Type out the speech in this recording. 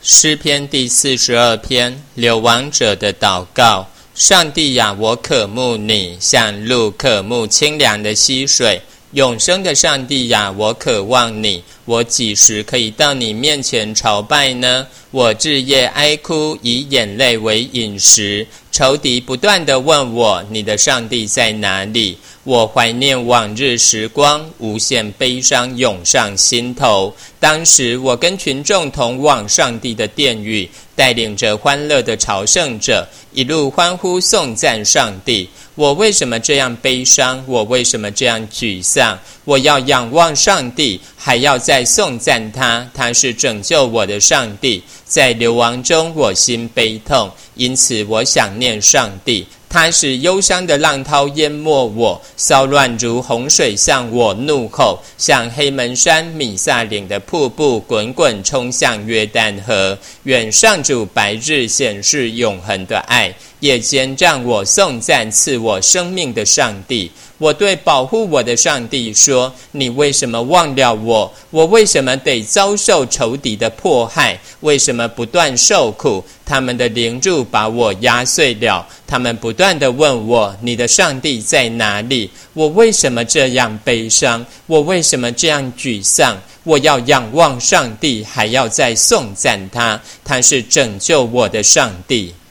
诗篇第42篇，流亡者的祷告。上帝呀，我渴慕你，像鹿渴慕清凉的溪水。永生的上帝呀，我渴望你，我几时可以到你面前朝拜呢？我日夜哀哭，以眼泪为饮食。仇敌不断地问我，你的上帝在哪里？我怀念往日时光，无限悲伤涌上心头。当时我跟群众同往上帝的殿宇，带领着欢乐的朝圣者，一路欢呼颂赞上帝。我为什么这样悲伤？我为什么这样沮丧？我要仰望上帝，还要再颂赞他，他是拯救我的上帝。在流亡中，我心悲痛，因此我想念上帝。他使忧伤的浪涛淹没我，骚乱如洪水向我怒吼，像黑门山米萨岭的瀑布滚滚冲向约旦河。愿上主白日显示永恒的爱，夜间让我颂赞赐我生命的上帝。我对保护我的上帝说，你为什么忘了我？我为什么得遭受仇敌的迫害？为什么不断受苦？他们的凌辱把我压碎了。他们不断地问我，你的上帝在哪里？我为什么这样悲伤？我为什么这样沮丧？我要仰望上帝，还要再颂赞他，他是拯救我的上帝。